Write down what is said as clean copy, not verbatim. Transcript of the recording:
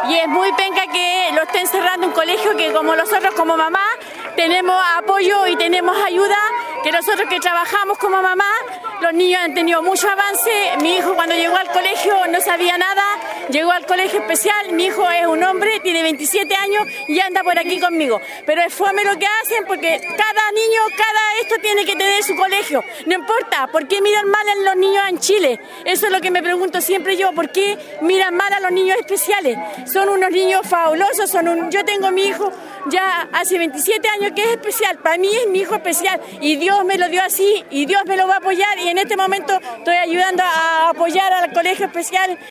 y es muy penca que lo estén cerrando un colegio que como nosotros como mamá tenemos apoyo y tenemos ayuda, que nosotros que trabajamos como mamá, los niños han tenido mucho avance. Mi hijo cuando llegó al colegio no sabía nada, llegó al colegio especial, mi hijo es un hombre, tiene 27 años y anda por aquí conmigo. Pero es fome lo que hacen porque cada niño, cada esto tiene que tener su colegio. No importa, ¿por qué miran mal a los niños en Chile? Eso es lo que me pregunto siempre yo, ¿por qué miran mal a los niños especiales? Son unos niños fabulosos, yo tengo mi hijo ya hace 27 años que es especial, para mí es mi hijo especial y Dios me lo dio así y Dios me lo va a apoyar y en este momento estoy ayudando a apoyar al colegio especial